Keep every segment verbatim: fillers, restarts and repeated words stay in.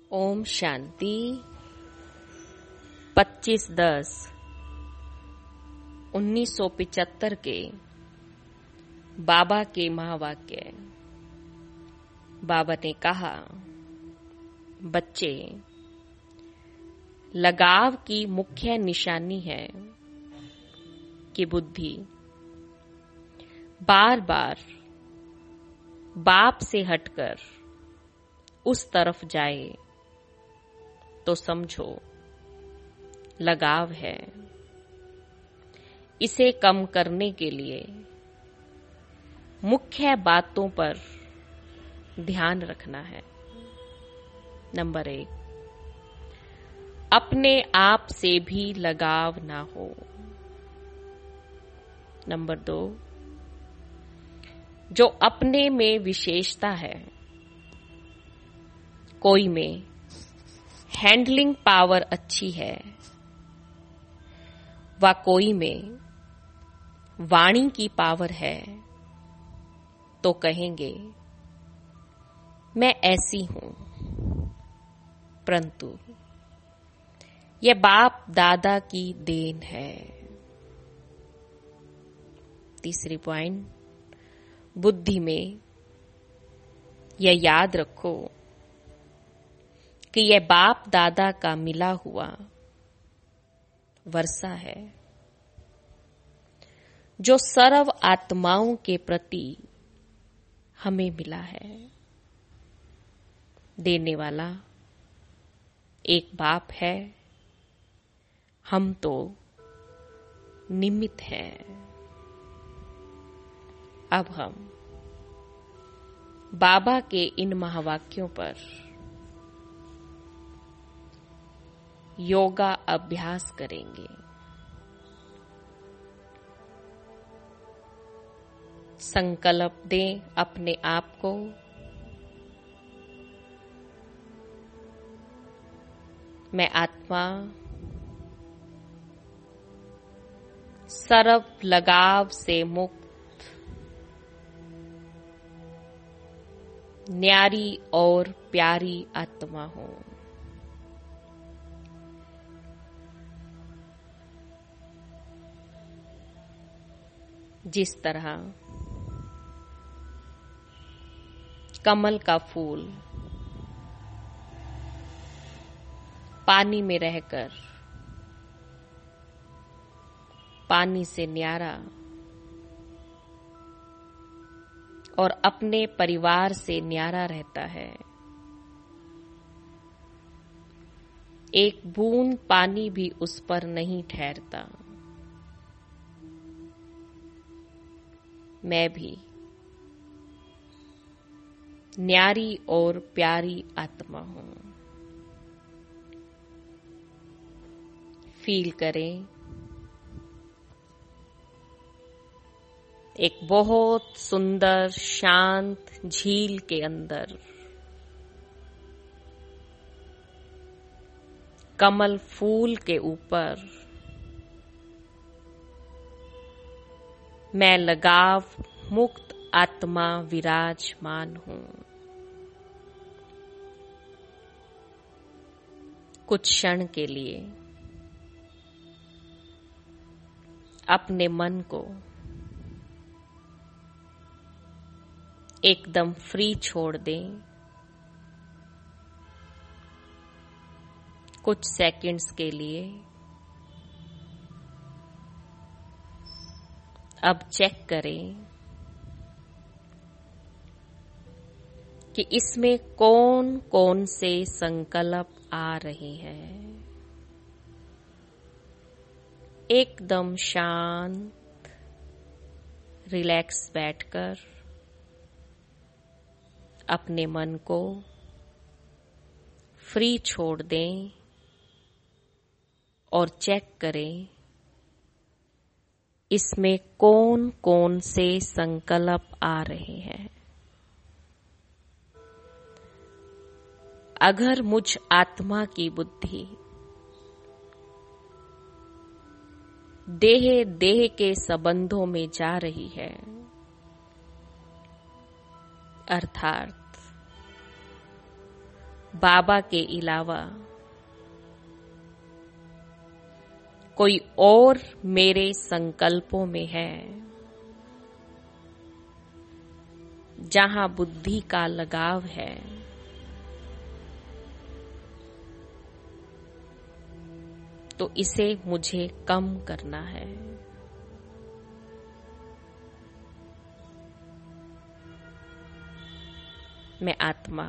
ओम शांति। पच्चीस दस उन्नीस सौ पिचहत्तर के बाबा के महावाक्य। बाबा ने कहा, बच्चे, लगाव की मुख्य निशानी है कि बुद्धि बार बार बाप से हटकर उस तरफ जाए तो समझो लगाव है। इसे कम करने के लिए मुख्य बातों पर ध्यान रखना है। नंबर एक, अपने आप से भी लगाव ना हो। नंबर दो, जो अपने में विशेषता है, कोई में हैंडलिंग पावर अच्छी है व कोई में वाणी की पावर है, तो कहेंगे मैं ऐसी हूं, परंतु यह बाप दादा की देन है। तीसरी पॉइंट, बुद्धि में यह याद रखो कि यह बाप दादा का मिला हुआ वर्षा है, जो सर्व आत्माओं के प्रति हमें मिला है। देने वाला एक बाप है, हम तो निमित्त हैं। अब हम बाबा के इन महावाक्यों पर योगा अभ्यास करेंगे। संकल्प दें अपने आप को, मैं आत्मा सर्व लगाव से मुक्त, न्यारी और प्यारी आत्मा हूं। जिस तरह कमल का फूल पानी में रहकर पानी से न्यारा और अपने परिवार से न्यारा रहता है, एक बूंद पानी भी उस पर नहीं ठहरता। मैं भी न्यारी और प्यारी आत्मा हूं। फील करें, एक बहुत सुंदर शांत झील के अंदर कमल फूल के ऊपर मैं लगाव मुक्त आत्मा विराजमान हूं। कुछ क्षण के लिए अपने मन को एकदम फ्री छोड़ दें। कुछ सेकंड्स के लिए अब चेक करें कि इसमें कौन कौन से संकल्प आ रहे हैं। एकदम शांत रिलैक्स बैठकर अपने मन को फ्री छोड़ दें और चेक करें इसमें कौन कौन से संकल्प आ रहे हैं। अगर मुझ आत्मा की बुद्धि देह देह के संबंधों में जा रही है, अर्थात बाबा के अलावा कोई और मेरे संकल्पों में है, जहां बुद्धि का लगाव है, तो इसे मुझे कम करना है। मैं आत्मा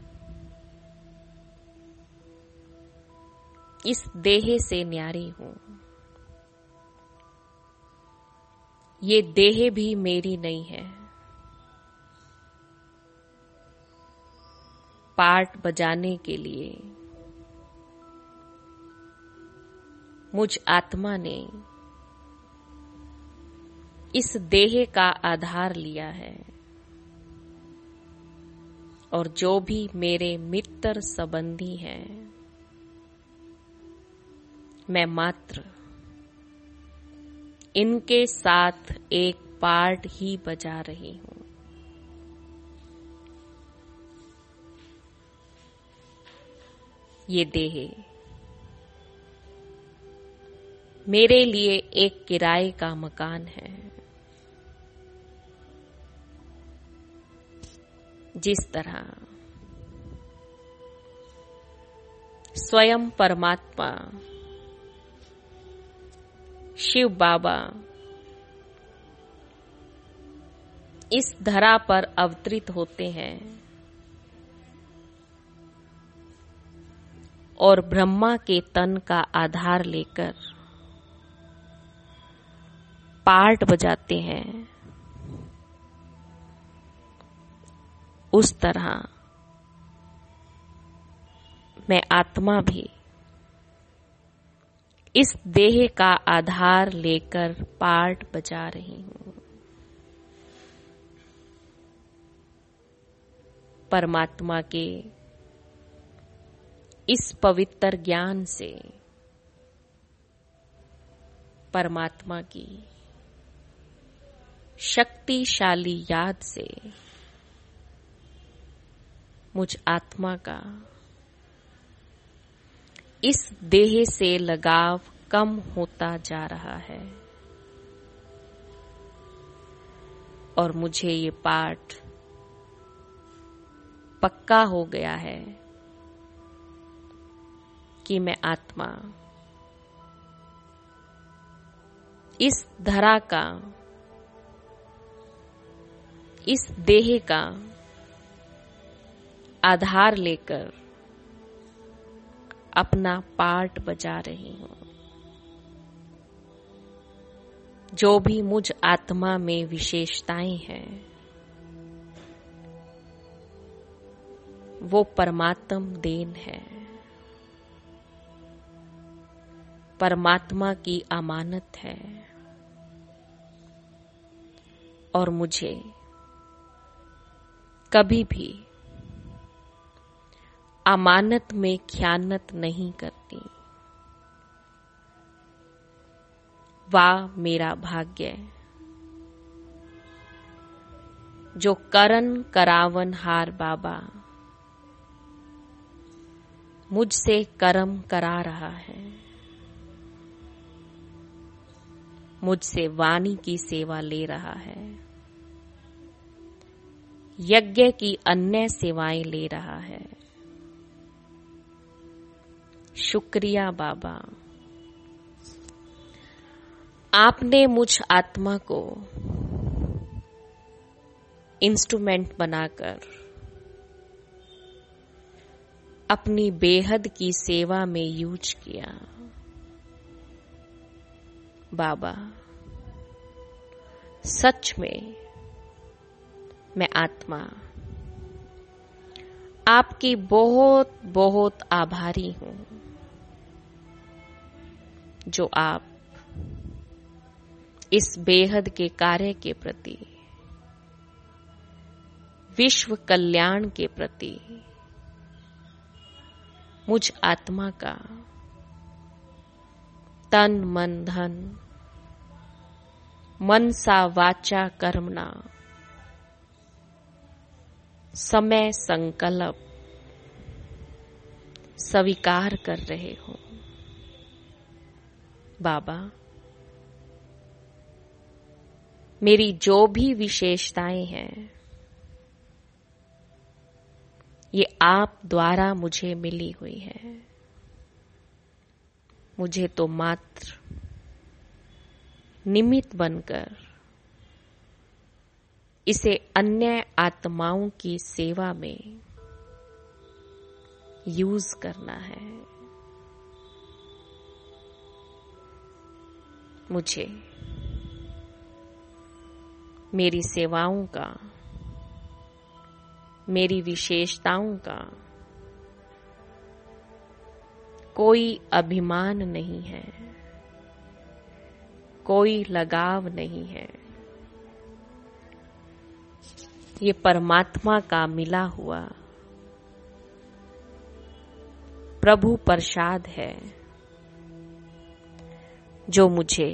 इस देह से न्यारी हूं। ये देह भी मेरी नहीं है। पार्ट बजाने के लिए मुझ आत्मा ने इस देह का आधार लिया है, और जो भी मेरे मित्र संबंधी हैं, मैं मात्र इनके साथ एक पार्ट ही बजा रही हूं। ये देह मेरे लिए एक किराए का मकान है। जिस तरह स्वयं परमात्मा शिव बाबा इस धरा पर अवतरित होते हैं और ब्रह्मा के तन का आधार लेकर पार्ट बजाते हैं, उस तरह मैं आत्मा भी इस देह का आधार लेकर पार्ट बजा रही हूं। परमात्मा के इस पवित्र ज्ञान से, परमात्मा की शक्तिशाली याद से मुझ आत्मा का इस देह से लगाव कम होता जा रहा है, और मुझे ये पाठ पक्का हो गया है कि मैं आत्मा इस धरा का, इस देह का आधार लेकर अपना पार्ट बजा रही हूं। जो भी मुझ आत्मा में विशेषताएं हैं, वो परमात्म देन है, परमात्मा की अमानत है, और मुझे कभी भी अमानत में ख्यानत नहीं करती। वाह मेरा भाग्य, जो करन करावन हार बाबा मुझसे कर्म करा रहा है, मुझसे वाणी की सेवा ले रहा है, यज्ञ की अन्य सेवाएं ले रहा है। शुक्रिया बाबा, आपने मुझ आत्मा को इंस्ट्रूमेंट बनाकर अपनी बेहद की सेवा में यूज किया। बाबा, सच में मैं आत्मा आपकी बहुत बहुत आभारी हूं, जो आप इस बेहद के कार्य के प्रति, विश्व कल्याण के प्रति मुझ आत्मा का तन मन धन, मनसा वाचा कर्मणा समय संकल्प स्वीकार कर रहे हो। बाबा, मेरी जो भी विशेषताएं हैं ये आप द्वारा मुझे मिली हुई है। मुझे तो मात्र निमित्त बनकर इसे अन्य आत्माओं की सेवा में यूज करना है। मुझे मेरी सेवाओं का, मेरी विशेषताओं का कोई अभिमान नहीं है, कोई लगाव नहीं है। ये परमात्मा का मिला हुआ प्रभु प्रसाद है जो मुझे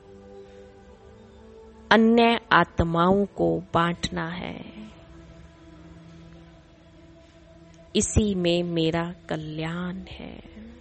अन्य आत्माओं को बांटना है। इसी में मेरा कल्याण है।